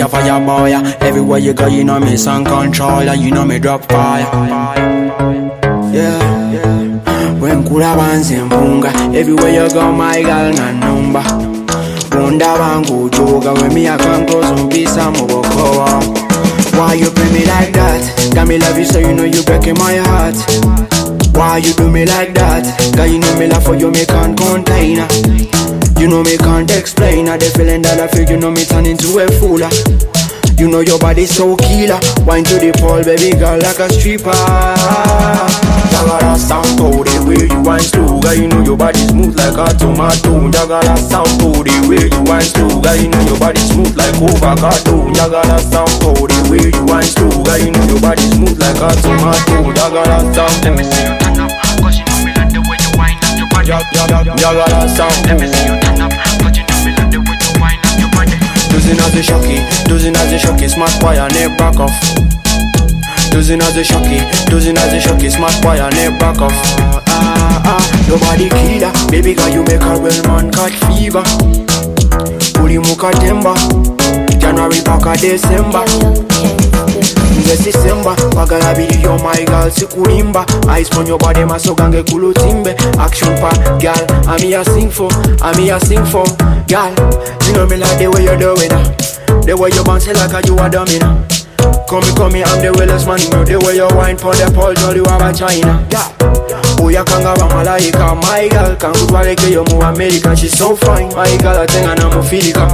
a fire boy. Everywhere you go, you know me sun controller. You know me drop fire. Yeah, yeah. When kula banze mpunga. Everywhere you go, my girl na number. Bunda bangu joga. When me a come close and peace I'm over. Why you play me like that? Got me love you so you know you breaking my heart. Why you do me like that? Cause you know me love for you me can't contain. You know me can't explain. The feeling that I feel, you know me turn into a fool. You know your body so killer. Wine to the pole, baby girl, like a stripper. Jagala sound to the way you wine slow. Girl, you know your body smooth like a tomato. Jagala sound to the way you wine slow. Girl, you know your body smooth like avocado. Jagala sound to the way you wine slow. Girl, you know your body smooth like a tomato. Jagala sound. Let me see you turn up, cause you know me like the way you wine up your body. Jagala sound. Let me see you turn up, cause you know me like the way you wine up your body. Dozen as a shocky, smart boy and never back off. Dozen as a shocky, smart boy and never back off. Your body killer, baby girl you make a real man catch fever. Puri muka temba, January paka December. Yes December, wagala bidi yo my girl sikulimba. Eyes on your body masogange kulu timbe. Action pa, girl, I'm here sing for, girl. You know me like the way you're doing it. The way you bounce like a you are domina. Come me, I'm the realest man. You know the way you wine for the pole, jolly you have a China. Yeah. Oh ya kanga wa malaika, my girl. Kangu waleke yo mu America, she's so fine. My girl, I think I'm a Filika.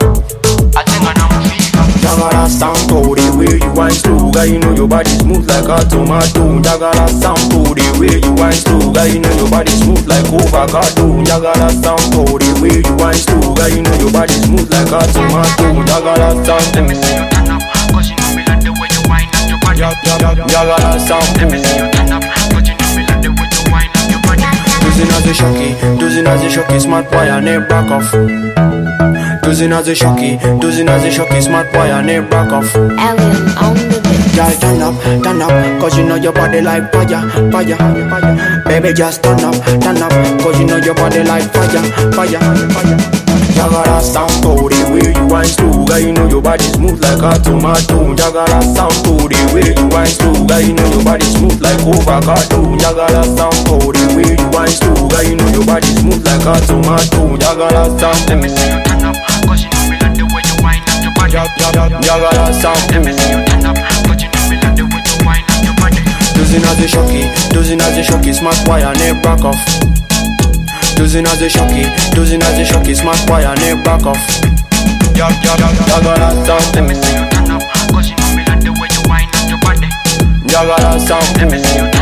Jagala sound to the way you wine slow. Girl, you know your body smooth like a tomato. Jagala sound to the way you wine slow. Girl, you know your body smooth like avocado. Jagala sound to the way you wine slow. Girl, you know your body smooth like a tomato. Jagala sound. Let me see you turn up, cause you know me like the way you wine up your body. Jagala sound. Let me see you turn up, cause you know me like the way you wine up your body. Dozen as a shocky, smart boy and never back off. Dozen as a shocky, smart boy and never back off. Alien on the beat. Girl, turn up, cause you know your body like fire. Baby, just turn up, cause you know your body like fire. Jagala sound to the way you wine slow. Girl, you know your body smooth like a tomato. Jagala sound to the way you wine slow. Girl, you know your body smooth like avocado. Jagala sound to the way you wine slow. Girl, you know your body smooth like a tomato. Jagala sound. Let me see you turn up, cause you know me like the way you wine up your body. Jagala sound. Let me see you turn up, cause you know me like the way you wine up your body. Dozen as a shocky, smart boy and never back off. Dozen as a shocky, smart boy and never back off. Jagala sound. Let me see you turn up, cause you know me like the way you wine up your body. Jagala sound. Let me see you